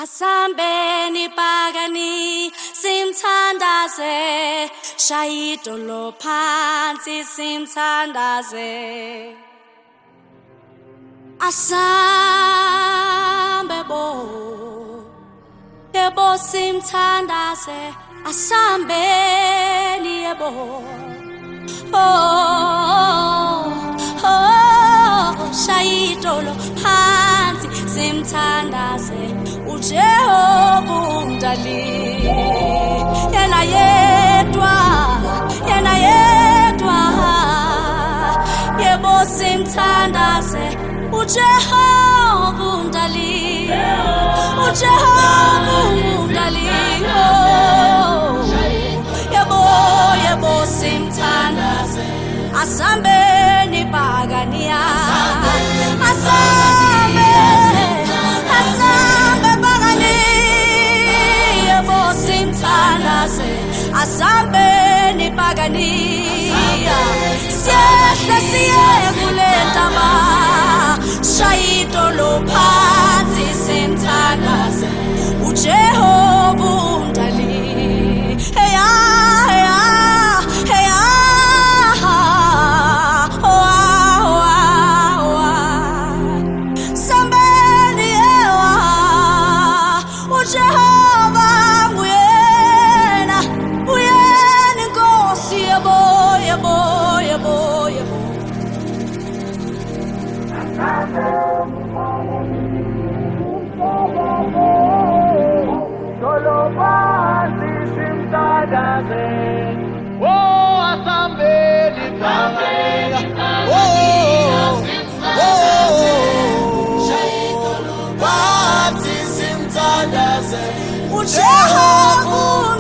Asambeni pagani simthandaze shayidolo phansi simthandaze asambe bo yebo simthandaze asambeni yebo shayidolo phansi simthandaze uJehova umdali yena yedwa yebo simthandaze uJehova umdali uJehova umdali yebo simthandaze asambeni pagania asambe pagani yebo simthandaze asambeni pagania siye kulentaba shayidolo phansi simthandaze uJehova umdali Jehovah